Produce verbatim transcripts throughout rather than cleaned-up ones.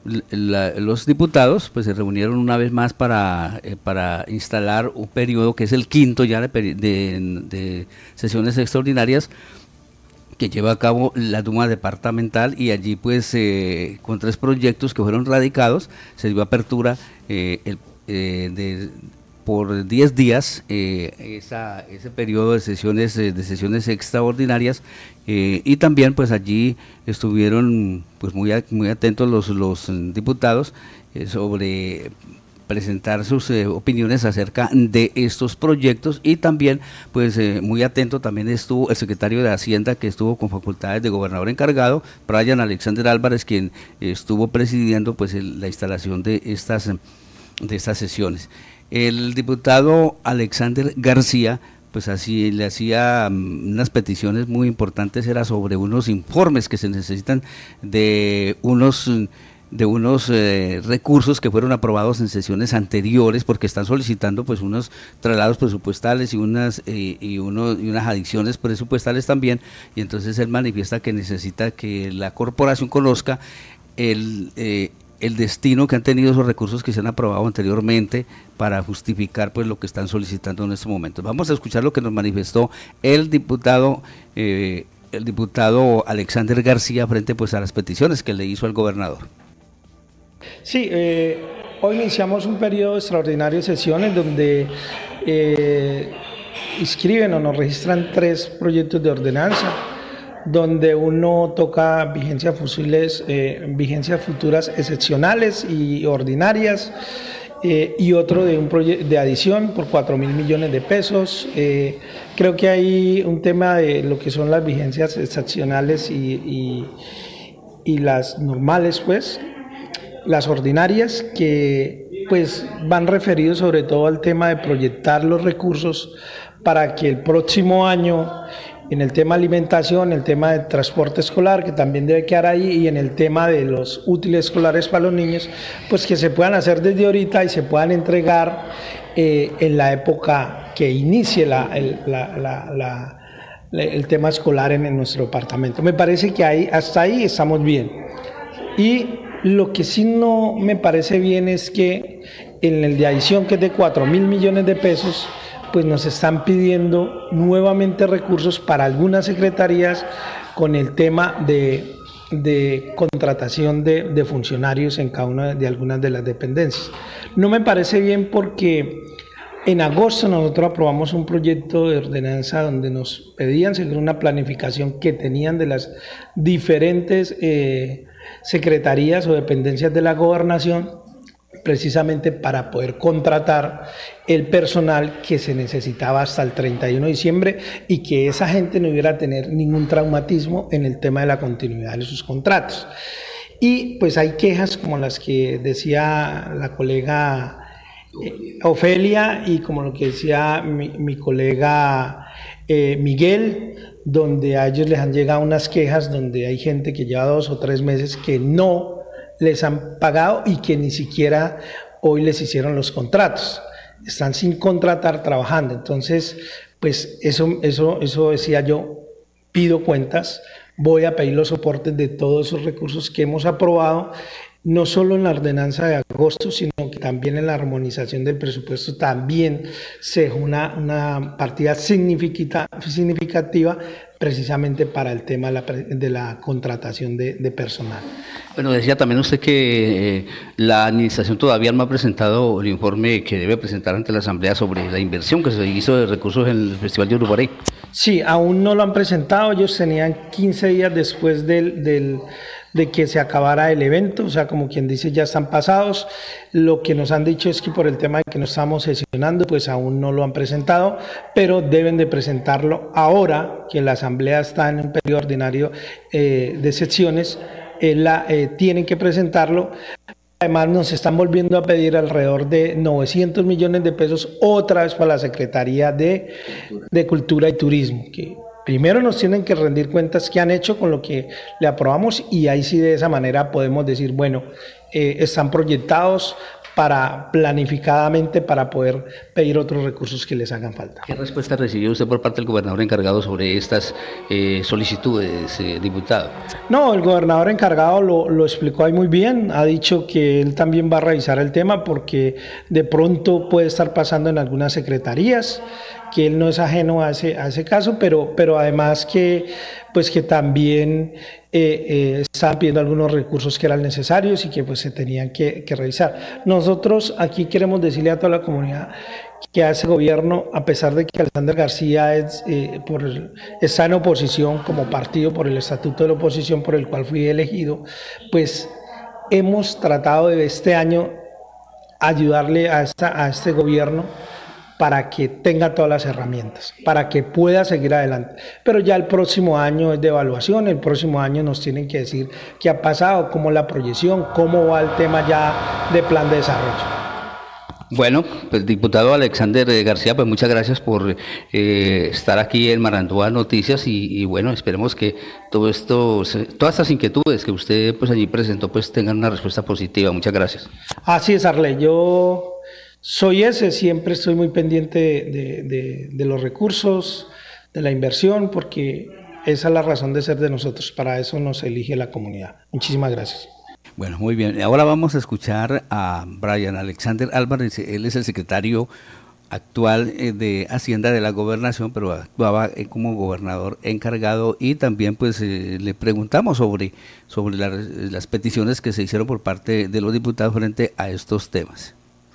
la, los diputados pues se reunieron una vez más para, eh, para instalar un periodo que es el quinto ya de, de, de sesiones extraordinarias que lleva a cabo la Duma departamental, y allí pues eh, con tres proyectos que fueron radicados se dio apertura eh, el, eh, de por diez días eh, esa, ese periodo de sesiones eh, de sesiones extraordinarias, eh, y también pues allí estuvieron pues muy muy atentos los los diputados eh, sobre presentar sus eh, opiniones acerca de estos proyectos, y también pues eh, muy atento también estuvo el secretario de Hacienda, que estuvo con facultades de gobernador encargado, Brian Alexander Álvarez, quien eh, estuvo presidiendo pues el, la instalación de estas de estas sesiones. El diputado Alexander García pues así le hacía um, unas peticiones muy importantes, era sobre unos informes que se necesitan de unos de unos eh, recursos que fueron aprobados en sesiones anteriores, porque están solicitando pues unos traslados presupuestales y unas eh, y uno y unas adicciones presupuestales también, y entonces él manifiesta que necesita que la corporación conozca el eh, el destino que han tenido esos recursos que se han aprobado anteriormente para justificar pues lo que están solicitando en este momento. Vamos a escuchar lo que nos manifestó el diputado eh, el diputado Alexander García frente pues a las peticiones que le hizo al gobernador. Sí, eh, hoy iniciamos un periodo extraordinario de sesiones donde eh, inscriben o nos registran tres proyectos de ordenanza, donde uno toca vigencias fusiles, eh, vigencias futuras excepcionales y ordinarias, eh, y otro de un proyecto de adición por cuatro mil millones de pesos. Eh, creo que hay un tema de lo que son las vigencias excepcionales y, y, y las normales, pues, las ordinarias, que pues van referidos sobre todo al tema de proyectar los recursos para que el próximo año, en el tema de alimentación, el tema de transporte escolar, que también debe quedar ahí, y en el tema de los útiles escolares para los niños, pues que se puedan hacer desde ahorita y se puedan entregar eh, en la época que inicie la, el, la, la, la, el tema escolar en, en nuestro departamento. Me parece que ahí, hasta ahí estamos bien. Y lo que sí no me parece bien es que en el de adición, que es de cuatro mil millones de pesos, pues nos están pidiendo nuevamente recursos para algunas secretarías con el tema de, de contratación de, de funcionarios en cada una de algunas de las dependencias. No me parece bien porque en agosto nosotros aprobamos un proyecto de ordenanza donde nos pedían seguir una planificación que tenían de las diferentes eh, secretarías o dependencias de la gobernación, precisamente para poder contratar el personal que se necesitaba hasta el treinta y uno de diciembre y que esa gente no hubiera tener ningún traumatismo en el tema de la continuidad de sus contratos. Y pues hay quejas como las que decía la colega eh, Ofelia y como lo que decía mi, mi colega eh, Miguel, donde a ellos les han llegado unas quejas donde hay gente que lleva dos o tres meses que no les han pagado y que ni siquiera hoy les hicieron los contratos, están sin contratar trabajando. Entonces pues eso, eso, eso decía yo, pido cuentas, voy a pedir los soportes de todos esos recursos que hemos aprobado, no solo en la ordenanza de agosto, sino que también en la armonización del presupuesto también se dejó una, una partida significativa, significativa precisamente para el tema de la, de la contratación de, de personal. Bueno, decía también usted que eh, la administración todavía no ha presentado el informe que debe presentar ante la Asamblea sobre la inversión que se hizo de recursos en el Festival de Uruguay. Sí, aún no lo han presentado, ellos tenían quince días después del, del, de que se acabara el evento, o sea, como quien dice, ya están pasados. Lo que nos han dicho es que por el tema de que no estamos sesionando, pues aún no lo han presentado, pero deben de presentarlo ahora que la Asamblea está en un periodo ordinario eh, de sesiones, eh, la, eh, tienen que presentarlo. Además nos están volviendo a pedir alrededor de novecientos millones de pesos otra vez para la Secretaría de, de Cultura y Turismo, que primero nos tienen que rendir cuentas qué han hecho con lo que le aprobamos y ahí sí de esa manera podemos decir, bueno, eh, están proyectados para planificadamente para poder pedir otros recursos que les hagan falta. ¿Qué respuesta recibió usted por parte del gobernador encargado sobre estas eh, solicitudes, eh, diputado? No, el gobernador encargado lo, lo explicó ahí muy bien, ha dicho que él también va a revisar el tema porque de pronto puede estar pasando en algunas secretarías, que él no es ajeno a ese, a ese caso, pero, pero además que, pues que también eh, eh, estaban pidiendo algunos recursos que eran necesarios y que pues se tenían que, que revisar. Nosotros aquí queremos decirle a toda la comunidad que a ese gobierno, a pesar de que Alexander García es, eh, por el, está en oposición como partido por el estatuto de la oposición por el cual fui elegido, pues hemos tratado de este año ayudarle a, esta, a este gobierno para que tenga todas las herramientas, para que pueda seguir adelante. Pero ya el próximo año es de evaluación, el próximo año nos tienen que decir qué ha pasado, cómo la proyección, cómo va el tema ya de plan de desarrollo. Bueno, pues diputado Alexander García, pues muchas gracias por eh, estar aquí en Marandúa Noticias y, y bueno, esperemos que todo esto, todas estas inquietudes que usted pues allí presentó pues tengan una respuesta positiva. Muchas gracias. Así es, Arley, yo soy ese, siempre estoy muy pendiente de, de, de los recursos, de la inversión, porque esa es la razón de ser de nosotros, para eso nos elige la comunidad. Muchísimas gracias. Bueno, muy bien. Ahora vamos a escuchar a Brian Alexander Álvarez. Él es el secretario actual de Hacienda de la Gobernación, pero actuaba como gobernador encargado y también pues eh, le preguntamos sobre, sobre la, las peticiones que se hicieron por parte de los diputados frente a estos temas.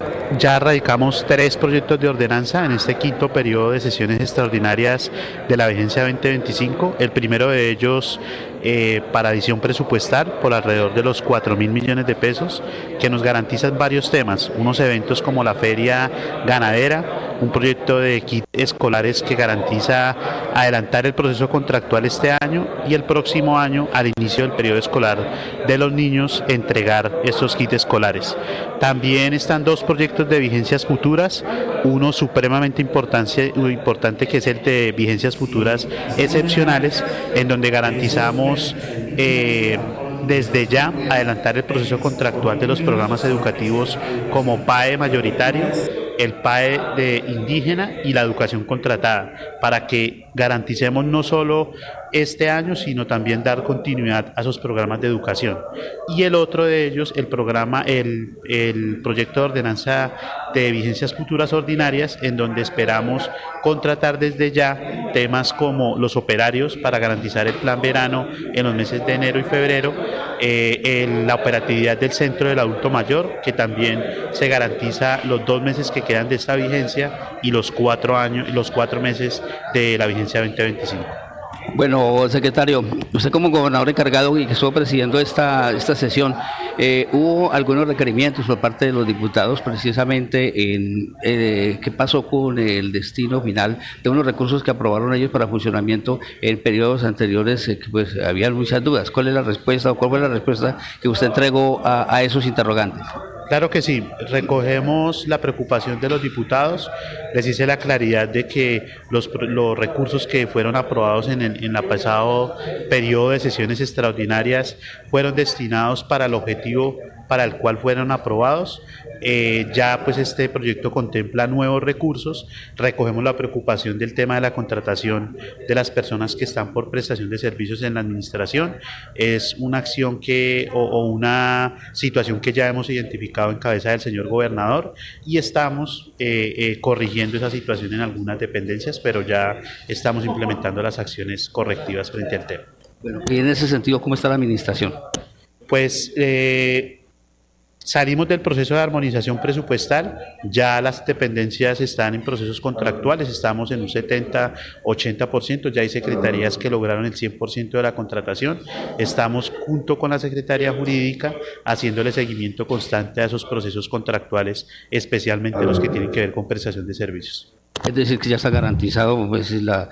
Ya radicamos tres proyectos de ordenanza en este quinto periodo de sesiones extraordinarias de la vigencia veinte veinticinco. El primero de ellos eh, para adición presupuestal por alrededor de los cuatro mil millones de pesos, que nos garantizan varios temas, unos eventos como la feria ganadera, un proyecto de kit escolares que garantiza adelantar el proceso contractual este año y el próximo año, al inicio del periodo escolar de los niños, entregar estos kits escolares. También están dos proyectos de vigencias futuras, uno supremamente importante que es el de vigencias futuras excepcionales, en donde garantizamos eh, desde ya adelantar el proceso contractual de los programas educativos como P A E mayoritario, el P A E de indígena y la educación contratada, para que garanticemos no solo este año, sino también dar continuidad a esos programas de educación. Y el otro de ellos, el programa, el, el proyecto de ordenanza de vigencias futuras ordinarias, en donde esperamos contratar desde ya temas como los operarios para garantizar el plan verano en los meses de enero y febrero, eh, el, la operatividad del centro del adulto mayor, que también se garantiza los dos meses que quedan de esta vigencia y los cuatro años, los cuatro meses de la vigencia veinte veinticinco. Bueno, secretario, usted como gobernador encargado y que estuvo presidiendo esta, esta sesión, eh, ¿hubo algunos requerimientos por parte de los diputados precisamente en eh, qué pasó con el destino final de unos recursos que aprobaron ellos para funcionamiento en periodos anteriores? Eh, que pues había muchas dudas. ¿Cuál es la respuesta o cuál fue la respuesta que usted entregó a, a esos interrogantes? Claro que sí, recogemos la preocupación de los diputados, les hice la claridad de que los, los recursos que fueron aprobados en el en el pasado periodo de sesiones extraordinarias fueron destinados para el objetivo para el cual fueron aprobados. Eh, ya pues este proyecto contempla nuevos recursos, recogemos la preocupación del tema de la contratación de las personas que están por prestación de servicios en la administración. Es una acción que o, o una situación que ya hemos identificado en cabeza del señor gobernador y estamos eh, eh, corrigiendo esa situación en algunas dependencias, pero ya estamos implementando las acciones correctivas frente al tema. Bueno, y en ese sentido, ¿cómo está la administración? Pues eh, salimos del proceso de armonización presupuestal, ya las dependencias están en procesos contractuales, estamos en un setenta ochenta por ciento, ya hay secretarías que lograron el cien por ciento de la contratación, estamos junto con la Secretaría Jurídica haciéndole seguimiento constante a esos procesos contractuales, especialmente los que tienen que ver con prestación de servicios. Es decir, que ya está garantizado pues, la,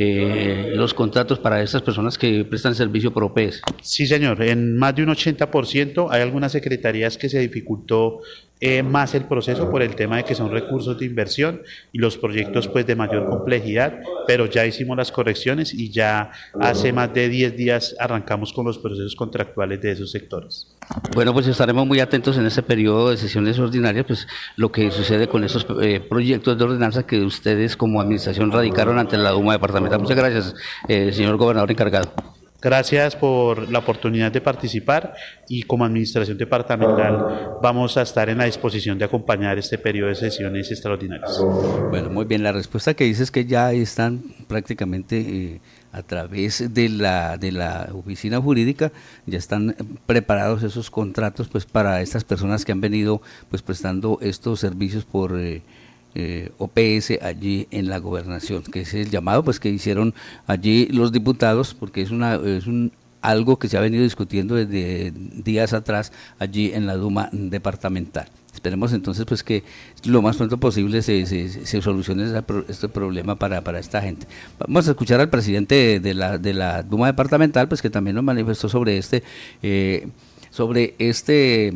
eh, los contratos para estas personas que prestan servicio por O P E S. Sí, señor, en más de un ochenta por ciento. Hay algunas secretarías que se dificultó eh, más el proceso por el tema de que son recursos de inversión y los proyectos pues de mayor complejidad, pero ya hicimos las correcciones y ya hace más de diez días arrancamos con los procesos contractuales de esos sectores. Bueno, pues estaremos muy atentos en este periodo de sesiones ordinarias, pues lo que sucede con esos eh, proyectos de ordenanza que ustedes como administración radicaron ante la Duma departamental. Muchas gracias, eh, señor gobernador encargado. Gracias por la oportunidad de participar y como administración departamental vamos a estar en la disposición de acompañar este periodo de sesiones extraordinarias. Bueno, muy bien, la respuesta que dice es que ya están prácticamente eh, a través de la de la oficina jurídica, ya están preparados esos contratos pues para estas personas que han venido pues prestando estos servicios por eh, Eh, O P S allí en la gobernación, que es el llamado pues que hicieron allí los diputados, porque es una es un algo que se ha venido discutiendo desde días atrás allí en la Duma departamental. Esperemos entonces pues que lo más pronto posible se, se, se solucione este problema para, para esta gente. Vamos a escuchar al presidente de la de la Duma departamental, pues que también nos manifestó sobre este eh, sobre este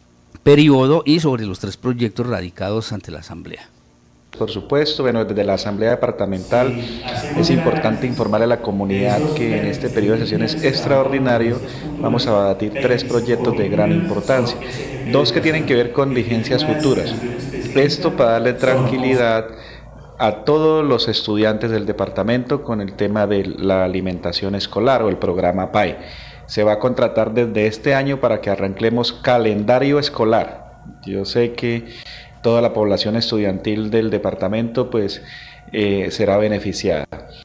periodo y sobre los tres proyectos radicados ante la Asamblea. Por supuesto, bueno, desde la Asamblea Departamental es importante informar a la comunidad que en este periodo de sesiones extraordinario vamos a debatir tres proyectos de gran importancia, dos que tienen que ver con vigencias futuras. Esto para darle tranquilidad a todos los estudiantes del departamento con el tema de la alimentación escolar o el programa P A E. Se va a contratar desde este año para que arranquemos calendario escolar. Yo sé que toda la población estudiantil del departamento pues eh, será beneficiada.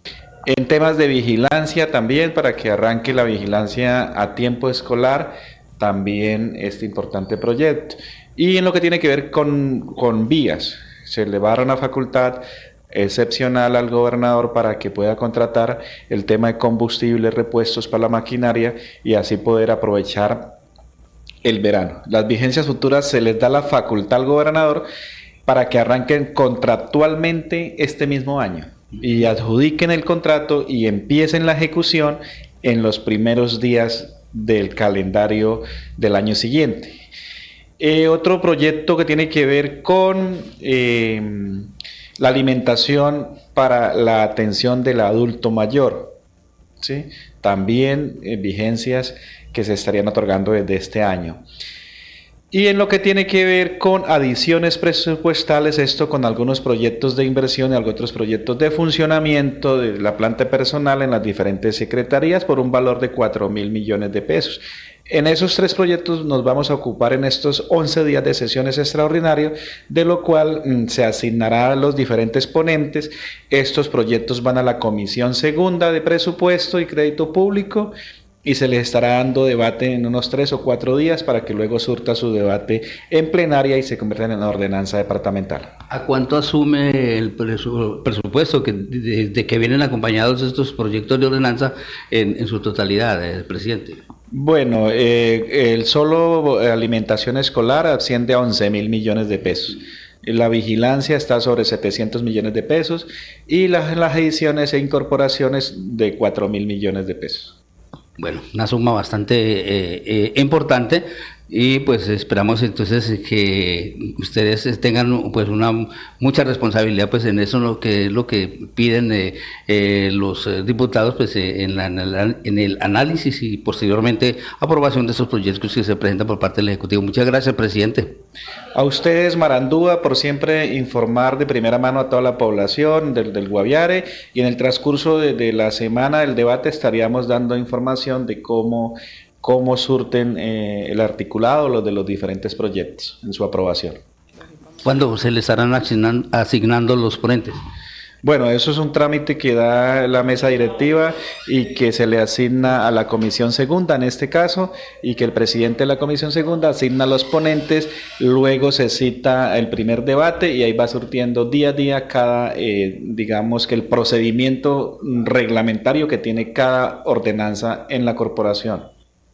En temas de vigilancia también, para que arranque la vigilancia a tiempo escolar, también este importante proyecto. Y en lo que tiene que ver con, con vías, se le va a dar una facultad excepcional al gobernador para que pueda contratar el tema de combustibles, repuestos para la maquinaria y así poder aprovechar el verano. Las vigencias futuras se les da la facultad al gobernador para que arranquen contractualmente este mismo año y adjudiquen el contrato y empiecen la ejecución en los primeros días del calendario del año siguiente. Eh, otro proyecto que tiene que ver con eh, la alimentación para la atención del adulto mayor, ¿sí? También eh, vigencias que se estarían otorgando desde este año. Y en lo que tiene que ver con adiciones presupuestales, esto con algunos proyectos de inversión y algunos otros proyectos de funcionamiento de la planta personal en las diferentes secretarías por un valor de cuatro mil millones de pesos. En esos tres proyectos nos vamos a ocupar en estos once días de sesiones extraordinarias, de lo cual mm, se asignará a los diferentes ponentes. Estos proyectos van a la Comisión Segunda de Presupuesto y Crédito Público y se les estará dando debate en unos tres o cuatro días para que luego surta su debate en plenaria y se convierta en una ordenanza departamental. ¿A cuánto asume el presu presupuesto que, de, de que vienen acompañados estos proyectos de ordenanza en, en su totalidad, eh, presidente? Bueno, eh, el solo alimentación escolar asciende a once mil millones de pesos. La vigilancia está sobre setecientos millones de pesos y las, las ediciones e incorporaciones de cuatro mil millones de pesos. Bueno, una suma bastante eh, eh, importante y pues esperamos entonces que ustedes tengan pues una mucha responsabilidad pues en eso, lo que es lo que piden eh, eh, los diputados pues eh, en, la, en el análisis y posteriormente aprobación de esos proyectos que se presentan por parte del Ejecutivo. Muchas gracias, presidente. A ustedes, Marandúa, por siempre informar de primera mano a toda la población del, del Guaviare, y en el transcurso de, de la semana del debate estaríamos dando información de cómo cómo surten eh, el articulado los de los diferentes proyectos en su aprobación. ¿Cuándo se les estarán asignando, asignando los ponentes? Bueno, eso es un trámite que da la mesa directiva y que se le asigna a la comisión segunda en este caso, y que el presidente de la comisión segunda asigna a los ponentes, luego se cita el primer debate y ahí va surtiendo día a día cada, eh, digamos que el procedimiento reglamentario que tiene cada ordenanza en la corporación.